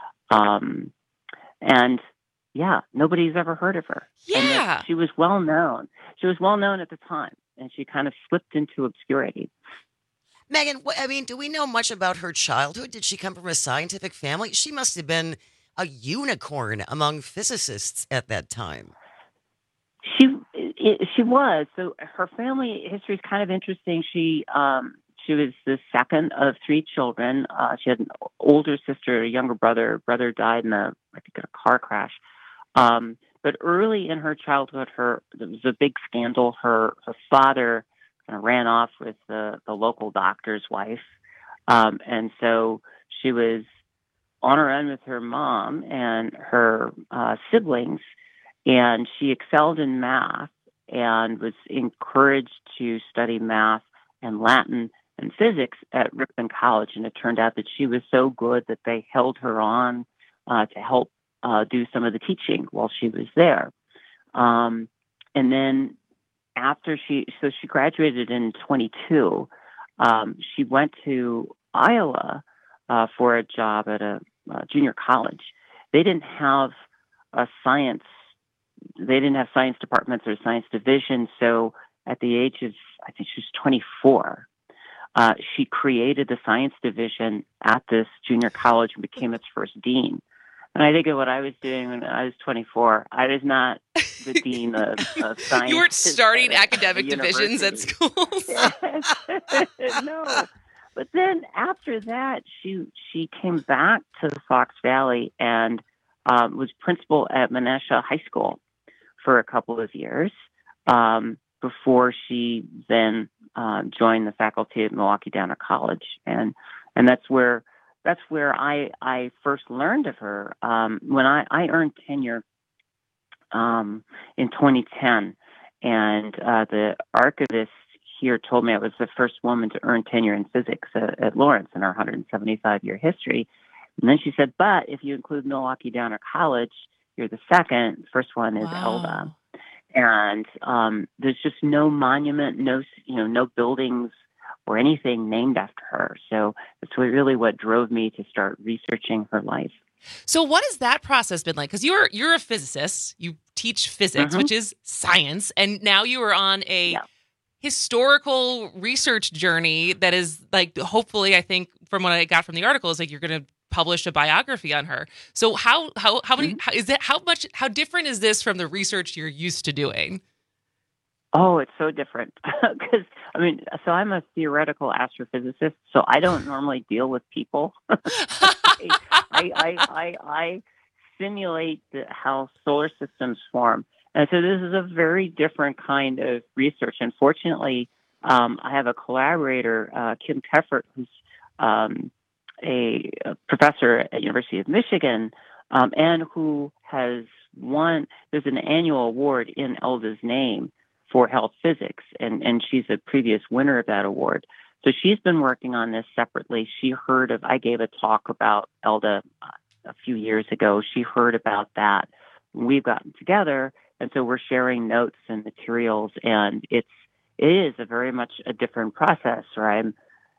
Um, and yeah, nobody's ever heard of her. Yeah. And she was well known. She was well known at the time, and she kind of slipped into obscurity. Megan, I mean, do we know much about her childhood? Did she come from a scientific family? She must have been a unicorn among physicists at that time. She it, she was. So her family history is kind of interesting. She um, she was the second of three children. Uh, she had an older sister, a younger brother. Brother died in a I think in a car crash. Um, but early in her childhood, her there was a big scandal. Her her father ran off with the, the local doctor's wife. Um, and so she was on her own with her mom and her uh, siblings, and she excelled in math and was encouraged to study math and Latin and physics at Ripon College. And it turned out that she was so good that they held her on uh, to help uh, do some of the teaching while she was there. Um, and then After she, so she graduated in twenty-two, um, she went to Iowa uh, for a job at a, a junior college. They didn't have a science, they didn't have science departments or science division. So at the age of, I think she was twenty-four, uh, she created the science division at this junior college and became its first dean. And I think of what I was doing when I was twenty-four. I was not the dean of, of science. You weren't starting at, academic divisions at schools. No. But then after that, she she came back to the Fox Valley and um, was principal at Menasha High School for a couple of years. Um, before she then uh, joined the faculty at Milwaukee Downer College, and and that's where that's where I I first learned of her. Um, when I, I earned tenure um, in twenty ten, and uh, the archivist here told me I was the first woman to earn tenure in physics at, at Lawrence in our one hundred seventy-five year history. And then she said, but if you include Milwaukee Downer College, you're the second. The first one is Wow. Elda. And um, there's just no monument, no, you know, no buildings or anything named after her. So that's really what drove me to start researching her life. So what has that process been like? Because you're you're a physicist, you teach physics, Mhm. which is science, and now you are on a Yeah. historical research journey that is like, hopefully, I think from what I got from the article, is like you're going to publish a biography on her. So how how how many how, is that how much how different is this from the research you're used to doing? Oh, it's so different because I mean, so I'm a theoretical astrophysicist, so I don't normally deal with people. I, I, I, I simulate the, how solar systems form, and so this is a very different kind of research. Unfortunately, um, I have a collaborator, uh, Kim Teffert, who's um, a, a professor at University of Michigan, um, and who has won. There's an annual award in Elda's name for health physics, and, and she's a previous winner of that award. So she's been working on this separately. She heard of, I gave a talk about Elda uh, a few years ago. She heard about that. We've gotten together, and so we're sharing notes and materials, and it's, it is a very much a different process, where I'm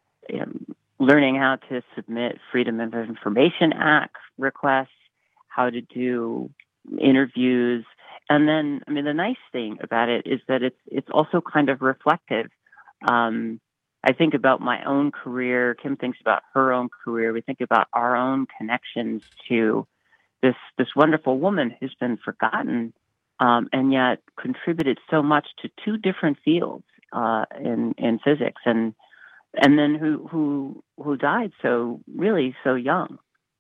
um, learning how to submit Freedom of Information Act requests, how to do interviews. And then, I mean, the nice thing about it is that it's it's also kind of reflective. Um, I think about my own career. Kim thinks about her own career. We think about our own connections to this this wonderful woman who's been forgotten, um, and yet contributed so much to two different fields uh, in in physics, and and then who who who died so really so young.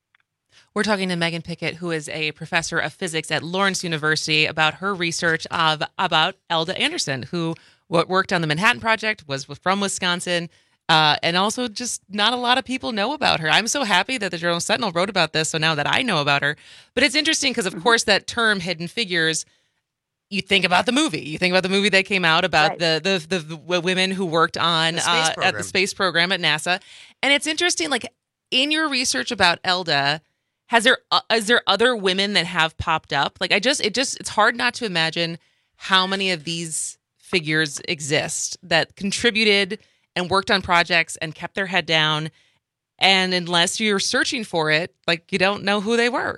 We're talking to Megan Pickett, who is a professor of physics at Lawrence University, about her research of about Elda Anderson, who worked on the Manhattan Project, was from Wisconsin, uh, and also just not a lot of people know about her. I'm so happy that the Journal Sentinel wrote about this, so now that I know about her. But it's interesting because, of course, that term Hidden Figures, you think about the movie. You think about the movie that came out about right. the, the, the the women who worked on uh, at the space program at NASA. And it's interesting, like, in your research about Elda, Has there uh, is there other women that have popped up? Like I just it just it's hard not to imagine how many of these figures exist that contributed and worked on projects and kept their head down, and unless you're searching for it, like you don't know who they were.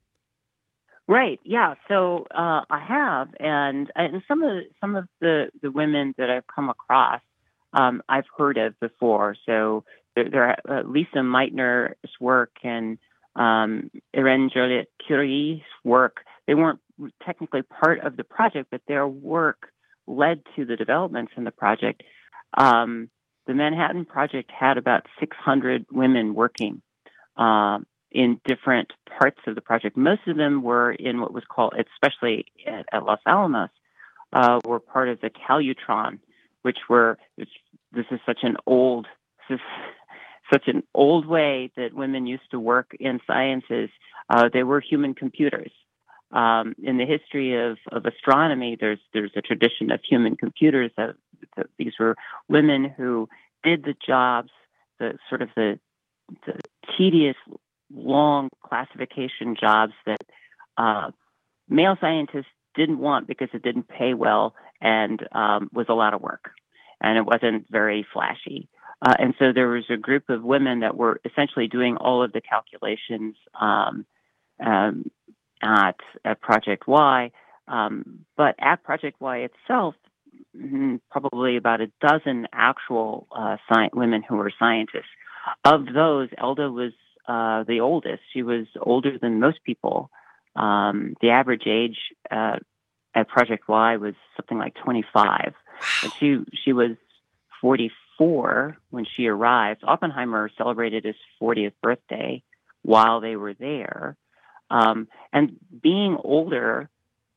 Right. Yeah. So uh, I have, and and some of the, some of the, the women that I've come across, um, I've heard of before. So there, there are uh, Lisa Meitner's work and Um, Irene Joliot-Curie's work. They weren't technically part of the project, but their work led to the developments in the project. Um, the Manhattan Project had about six hundred women working uh, in different parts of the project. Most of them were in what was called, especially at, at Los Alamos, uh, were part of the Calutron, which were, which, this is such an old, this is, such an old way that women used to work in sciences. Uh, they were human computers. Um, in the history of, of astronomy, there's there's a tradition of human computers. That, that these were women who did the jobs, the sort of the, the tedious, long classification jobs that uh, male scientists didn't want because it didn't pay well and um, was a lot of work, and it wasn't very flashy. Uh, and so there was a group of women that were essentially doing all of the calculations um, um, at, at Project Y. Um, but at Project Y itself, probably about a dozen actual uh, sci- women who were scientists. Of those, Elda was uh, the oldest. She was older than most people. Um, the average age uh, at Project Y was something like twenty-five. And she she was forty-four when she arrived. Oppenheimer celebrated his fortieth birthday while they were there. Um, and being older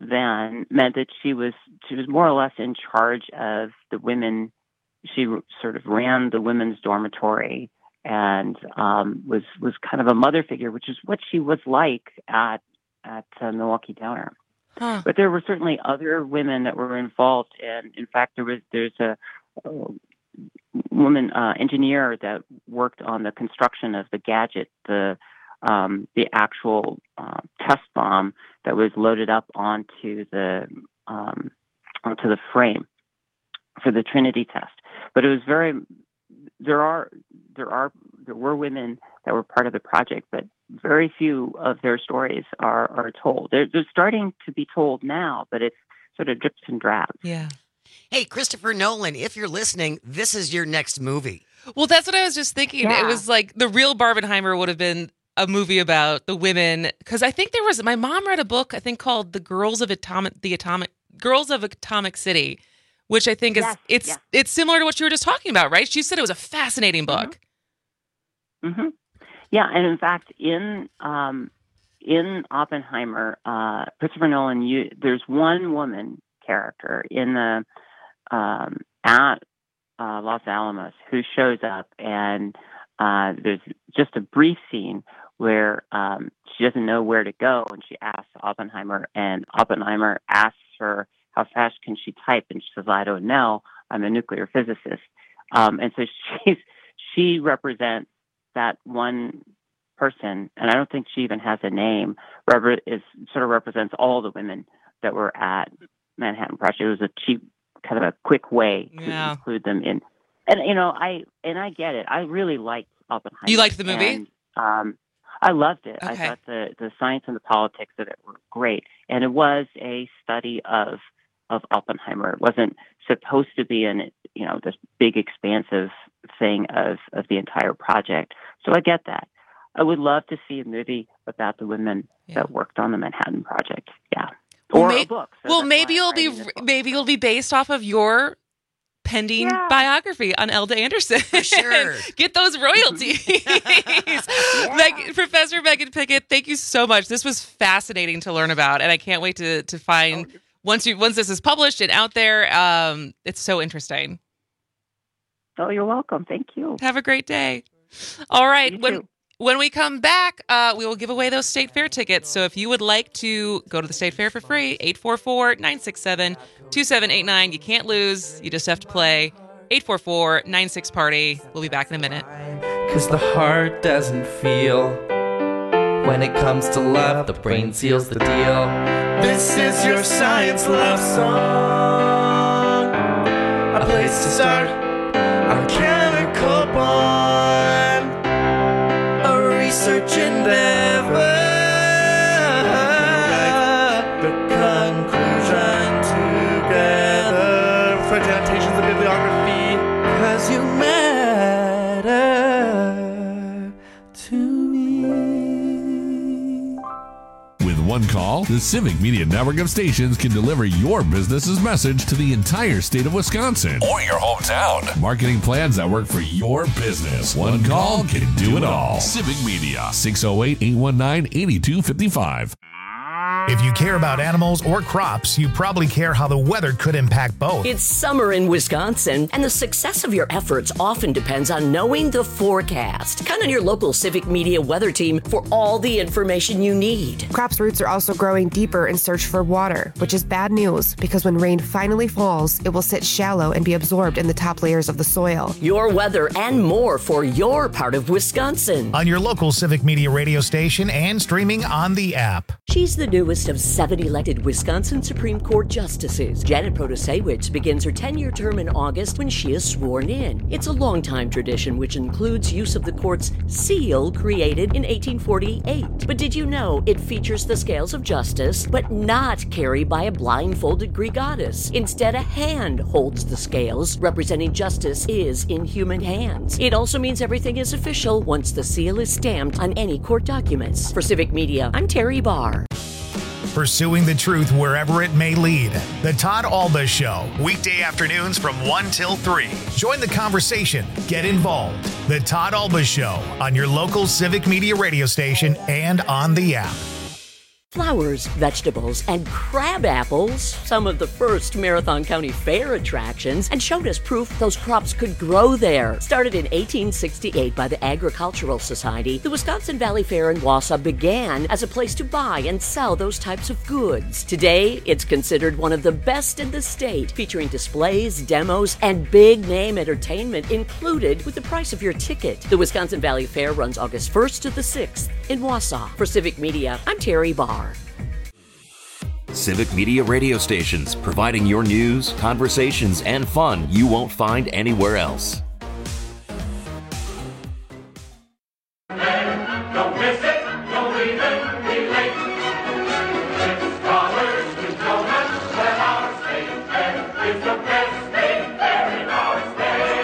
then meant that she was she was more or less in charge of the women. She sort of ran the women's dormitory and um, was was kind of a mother figure, which is what she was like at at uh, Milwaukee Downer. Huh. But there were certainly other women that were involved, and in fact, there was there's a, a woman uh, engineer that worked on the construction of the gadget, the um, the actual uh, test bomb that was loaded up onto the um, onto the frame for the Trinity test. But it was very there are there are there were women that were part of the project, but very few of their stories are, are told. They're, they're starting to be told now, but it's sort of drips and drabs. Yeah. Hey, Christopher Nolan, if you're listening, this is your next movie. Well, that's what I was just thinking. Yeah. It was like the real Barbenheimer would have been a movie about the women, because I think there was, my mom read a book, I think called The Girls of Atomic, the Atomic, Girls of Atomic City, which I think is, yes, it's yes. it's similar to what you were just talking about, right? She said it was a fascinating book. Mm-hmm. Mm-hmm. Yeah, and in fact, in um, in Oppenheimer, uh, Christopher Nolan, you, there's one woman character in the um, at uh, Los Alamos who shows up, and uh, there's just a brief scene where um, she doesn't know where to go, and she asks Oppenheimer, and Oppenheimer asks her how fast can she type, and she says, "I don't know. I'm a nuclear physicist," um, and so she's she represents that one person, and I don't think she even has a name, is sort of represents all the women that were at Manhattan Project. It was a cheap, kind of a quick way to yeah. include them in. And, you know, I and I get it. I really liked Oppenheimer. You liked the movie? And, um, I loved it. Okay. I thought the, the science and the politics of it were great. And it was a study of of Oppenheimer. It wasn't supposed to be an, you know, this big expansive thing of, of the entire project. So I get that. I would love to see a movie about the women yeah. that worked on the Manhattan Project. Yeah. Or well, may- a book. So well, maybe it'll be maybe it'll be based off of your pending yeah. biography on Elda Anderson. For sure. Get those royalties. yeah. Meg- Professor Megan Pickett, thank you so much. This was fascinating to learn about, and I can't wait to to find oh. once you once this is published and out there. Um, it's so interesting. Oh, you're welcome. Thank you. Have a great day. All right. You when too. when we come back, uh, we will give away those State Fair tickets. So if you would like to go to the State Fair for free, eight four four, nine six seven, two seven eight nine. You can't lose. You just have to play. eight four four, nine six, party. We'll be back in a minute. Cause the heart doesn't feel. When it comes to love, the brain seals the deal. This is your science love song. A place to start. Our chemical bond, a research endeavor, the conclusion together, with annotations of bibliography, cause you matter to me. With one call, the Civic Media Network of stations can deliver your business's message to the entire state of Wisconsin or your hometown. Marketing plans that work for your business. One call can do it all. Civic Media, six oh eight, eight one nine, eight two five five. If you care about animals or crops, you probably care how the weather could impact both. It's summer in Wisconsin, and the success of your efforts often depends on knowing the forecast. Count on your local Civic Media weather team for all the information you need. Crops' roots are also growing deeper in search for water, which is bad news because when rain finally falls, it will sit shallow and be absorbed in the top layers of the soil. Your weather and more for your part of Wisconsin. On your local Civic Media radio station and streaming on the app. She's the newest of seven elected Wisconsin Supreme Court justices. Janet Protasewicz begins her ten-year term in August when she is sworn in. It's a long-time tradition which includes use of the court's seal created in eighteen forty-eight. But did you know it features the scales of justice, but not carried by a blindfolded Greek goddess? Instead, a hand holds the scales, representing justice is in human hands. It also means everything is official once the seal is stamped on any court documents. For Civic Media, I'm Terry Barr. Pursuing the truth wherever it may lead. The Todd Alba Show, weekday afternoons from one till three. Join the conversation. Get involved. The Todd Alba Show on your local Civic Media radio station and on the app. Flowers, vegetables, and crab apples, some of the first Marathon County Fair attractions, and showed us proof those crops could grow there. Started in eighteen sixty-eight by the Agricultural Society, the Wisconsin Valley Fair in Wausau began as a place to buy and sell those types of goods. Today, it's considered one of the best in the state, featuring displays, demos, and big-name entertainment included with the price of your ticket. The Wisconsin Valley Fair runs August first to the sixth in Wausau. For Civic Media, I'm Terry Barr. Civic Media radio stations, providing your news, conversations, and fun you won't find anywhere else. Don't miss it, don't even be late. It's scholars who know us that our state fair is the best state fair in our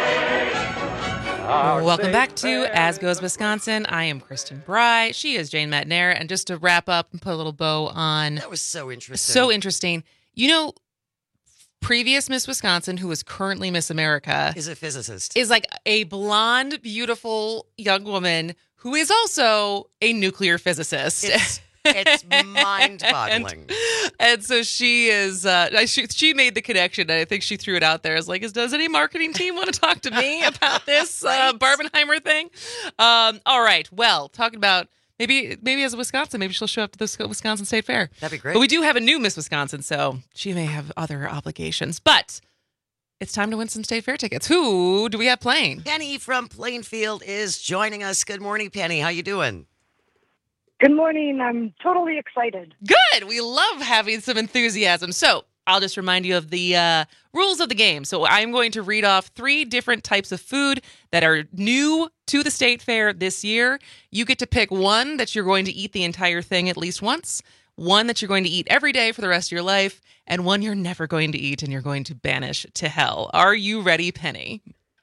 state. Our Welcome state back to fair. As Goes Wisconsin. I am Kristen Bry. She is Jane Matnair. And just to wrap up and put a little bow on. That was so interesting. So interesting. You know, previous Miss Wisconsin, who is currently Miss America, is a physicist. Is like a blonde, beautiful young woman who is also a nuclear physicist. It's, it's mind-boggling. and, and so she is, uh, she, she made the connection. I think she threw it out there as like, is, does any marketing team want to talk to me about this uh, Barbenheimer thing? Um, all right. Well, talking about maybe maybe as a Wisconsin, maybe she'll show up to the Wisconsin State Fair. That'd be great. But we do have a new Miss Wisconsin, so she may have other obligations. But it's time to win some State Fair tickets. Who do we have playing? Penny from Plainfield is joining us. Good morning, Penny. How you doing? Good morning. I'm totally excited. Good. We love having some enthusiasm. So I'll just remind you of the uh, rules of the game. So I'm going to read off three different types of food that are new to the State Fair this year. You get to pick one that you're going to eat the entire thing at least once, one that you're going to eat every day for the rest of your life, and one you're never going to eat and you're going to banish to hell. Are you ready, Penny?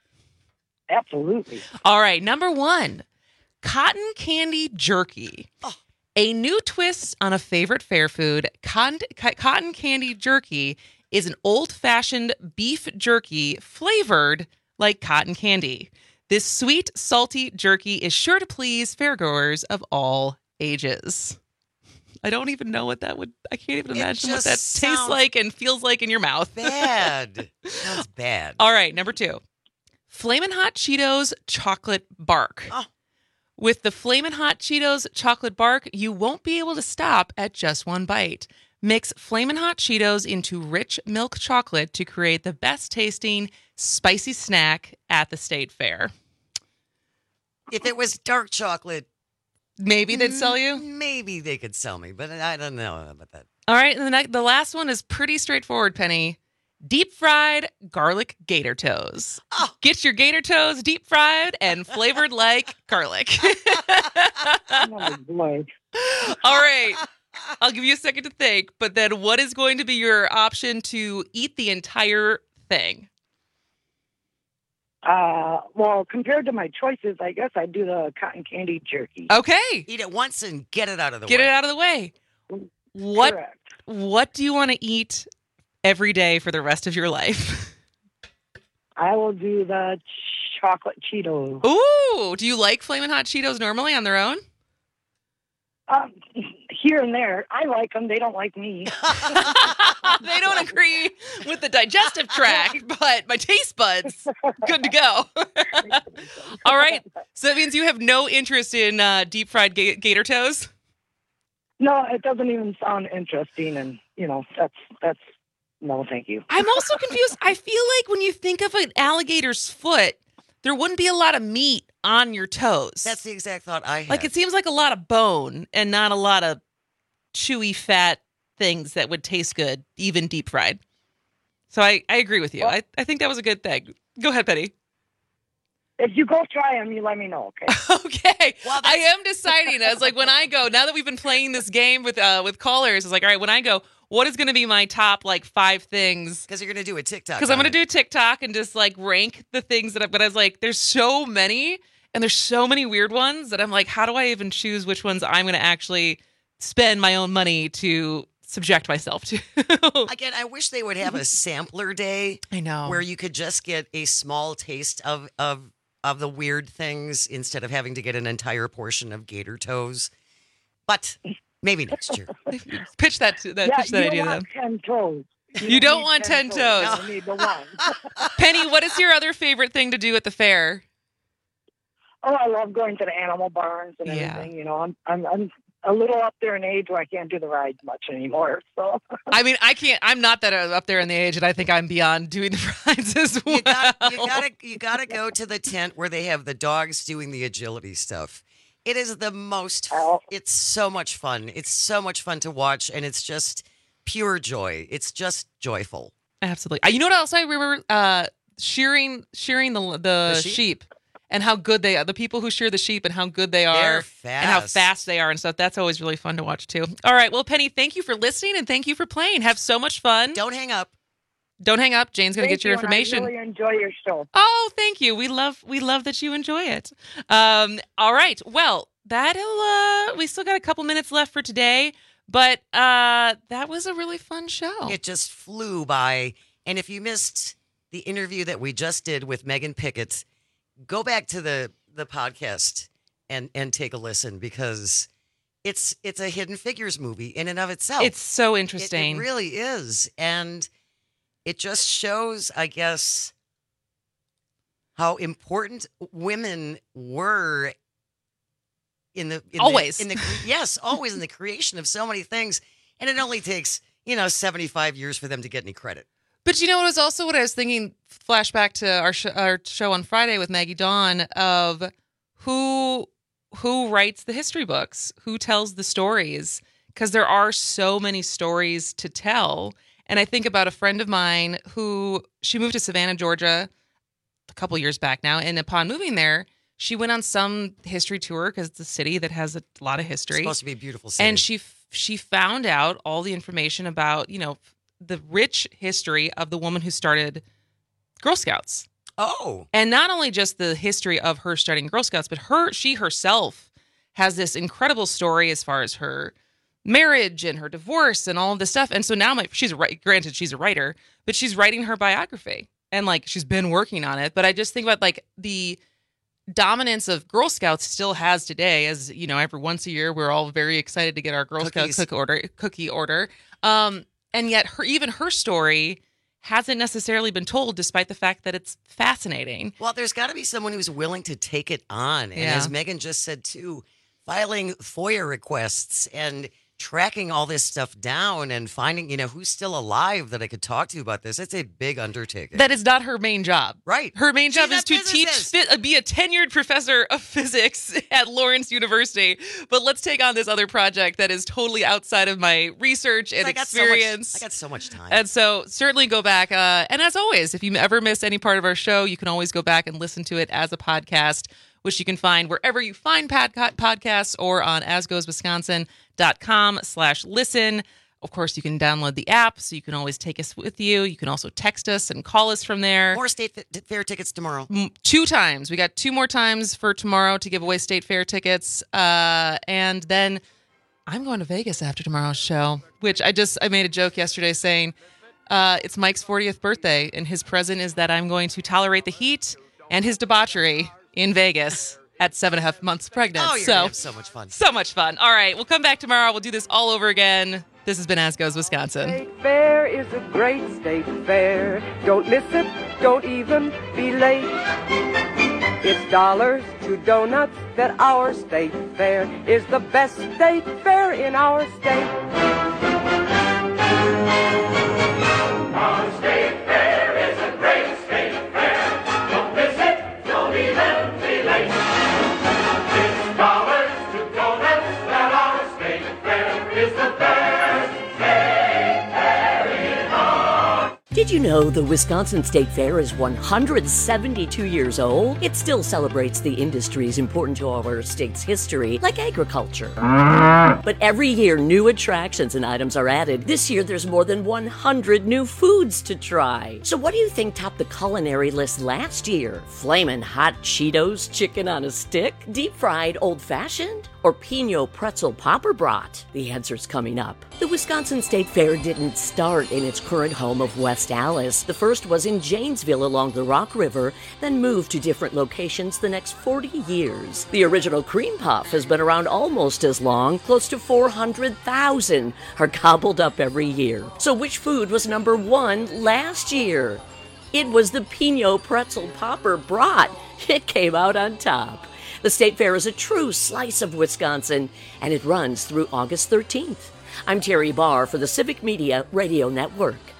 Absolutely. All right. Number one, cotton candy jerky. Oh. A new twist on a favorite fair food, cotton, cotton candy jerky is an old-fashioned beef jerky flavored like cotton candy. This sweet, salty jerky is sure to please fairgoers of all ages. I don't even know what that would, I can't even imagine what that tastes like and feels like in your mouth. Bad. Sounds bad. All right, number two. Flamin' Hot Cheetos chocolate bark. Oh. With the Flamin' Hot Cheetos chocolate bark, you won't be able to stop at just one bite. Mix Flamin' Hot Cheetos into rich milk chocolate to create the best tasting spicy snack at the State Fair. If it was dark chocolate, maybe they'd sell you? Maybe they could sell me, but I don't know about that. All right, and the, next, the last one is pretty straightforward, Penny. Deep fried garlic gator toes. Oh. Get your gator toes deep fried and flavored like garlic. Oh, boy. All right. I'll give you a second to think, but then what is going to be your option to eat the entire thing? Uh, well, compared to my choices, I guess I'd do the cotton candy jerky. Okay. Eat it once and get it out of the Get way. it out of the way. What, Correct. what do you want to eat every day for the rest of your life? I will do the chocolate Cheetos. Ooh, do you like Flamin' Hot Cheetos normally on their own? Um, here and there. I like them. They don't like me. They don't agree with the digestive tract, but my taste buds, good to go. All right. So that means you have no interest in uh, deep fried ga- gator toes? No, it doesn't even sound interesting. And, you know, that's, that's, no, thank you. I'm also confused. I feel like when you think of an alligator's foot, there wouldn't be a lot of meat on your toes. That's the exact thought I had. Like, it seems like a lot of bone and not a lot of chewy fat things that would taste good, even deep fried. So I, I agree with you. Well, I, I think that was a good thing. Go ahead, Penny. If you go try them, you let me know, okay? Okay. Well, I am deciding. I was like, when I go, now that we've been playing this game with uh, with callers, it's like, all right, when I go, what is going to be my top, like, five things? Because you're going to do a TikTok. Because I'm going to do a TikTok and just, like, rank the things that I've, but I was like, there's so many, and there's so many weird ones that I'm like, how do I even choose which ones I'm going to actually spend my own money to subject myself to? Again, I wish they would have a sampler day. I know. Where you could just get a small taste of, of, of the weird things instead of having to get an entire portion of gator toes. But Maybe next year. pitch that to, that yeah, pitch that you idea to want them. ten toes. You, You don't need want ten toes. You need the one. Penny, what is your other favorite thing to do at the fair? Oh, I love going to the animal barns and Yeah. everything. You know, I'm I'm I'm a little up there in age where I can't do the rides much anymore. So I mean, I can't. I'm not that up there in the age, and I think I'm beyond doing the rides as well. You gotta, you gotta, you gotta go to the tent where they have the dogs doing the agility stuff. It is the most. It's so much fun. It's so much fun to watch, and it's just pure joy. It's just joyful. Absolutely. Uh, You know what else I remember? Uh, shearing, shearing the the, The sheep? sheep? and how good they are. The people who shear the sheep and how good they are, They're and how fast. fast they are and stuff. That's always really fun to watch too. All right. Well, Penny, thank you for listening and thank you for playing. Have so much fun. Don't hang up. Don't hang up. Jane's going to Thank get your you, and information. I really enjoy your show. Oh, thank you. We love we love that you enjoy it. Um, all right. Well, that'll uh we still got a couple minutes left for today, but uh that was a really fun show. It just flew by. And if you missed the interview that we just did with Megan Pickett, go back to the the podcast and and take a listen because it's it's a Hidden Figures movie in and of itself. It's so It- interesting. It, really is. And it just shows, I guess, how important women were in the in Always. the, in the yes, always in the creation of so many things. And it only takes, you know, seventy-five years for them to get any credit. But you know what was also what I was thinking, flashback to our sh- our show on Friday with Maggie Dawn, of who who writes the history books, who tells the stories, because there are so many stories to tell. And I think about a friend of mine who, she moved to Savannah, Georgia a couple years back now, and upon moving there, she went on some history tour because it's a city that has a lot of history. It's supposed to be a beautiful city. And she she found out all the information about, you know, the rich history of the woman who started Girl Scouts. Oh. And not only just the history of her starting Girl Scouts, but her she herself has this incredible story as far as her marriage and her divorce and all of this stuff. And so now my, she's a, wri- granted she's a writer, but she's writing her biography and like she's been working on it. But I just think about like the dominance of Girl Scouts still has today, as you know, every once a year we're all very excited to get our Girl Cookies. Scout cook order cookie order. Um, and yet her even her story hasn't necessarily been told, despite the fact that it's fascinating. Well, there's got to be someone who's willing to take it on. And Yeah. as Megan just said, too, filing FOIA requests and tracking all this stuff down and finding, you know, who's still alive that I could talk to about this. It's a big undertaking. That is not her main job. Right. Her main job She's is a to teach, physicist. fi- be a tenured professor of physics at Lawrence University. But let's take on this other project that is totally outside of my research and I got so much- experience. I got so much time. And so certainly go back. Uh, and as always, if you ever miss any part of our show, you can always go back and listen to it as a podcast, which you can find wherever you find pod- podcasts or on asgoeswisconsin.com slash listen. Of course, you can download the app, so you can always take us with you. You can also text us and call us from there. More state fa- fair tickets tomorrow. M- Two times. We got two more times for tomorrow to give away state fair tickets. Uh, and then I'm going to Vegas after tomorrow's show, which I just, I made a joke yesterday saying uh, it's Mike's fortieth birthday, and his present is that I'm going to tolerate the heat and his debauchery in Vegas at seven and a half months pregnant. Oh, you're so, gonna have so much fun. So much fun. All right, we'll come back tomorrow. We'll do this all over again. This has been As Goes Wisconsin. State Fair is a great state fair. Don't miss it, don't even be late. It's dollars to donuts that our state fair is the best state fair in our state. Our state fair is a great state fair. Don't miss it, don't even be late. It's dollars to donuts that our state fair is the best state fair in our. Did you know the Wisconsin State Fair is one hundred seventy-two years old? It still celebrates the industries important to our state's history, like agriculture. But every year, new attractions and items are added. This year, there's more than one hundred new foods to try. So what do you think topped the culinary list last year? Flamin' hot Cheetos chicken on a stick? Deep-fried old-fashioned? or Pinot Pretzel Popper Brat? The answer's coming up. The Wisconsin State Fair didn't start in its current home of West Allis. The first was in Janesville along the Rock River, then moved to different locations the next forty years. The original cream puff has been around almost as long. Close to four hundred thousand are gobbled up every year. So which food was number one last year? It was the Pinot Pretzel Popper Brat. It came out on top. The State Fair is a true slice of Wisconsin, and it runs through August thirteenth. I'm Terry Barr for the Civic Media Radio Network.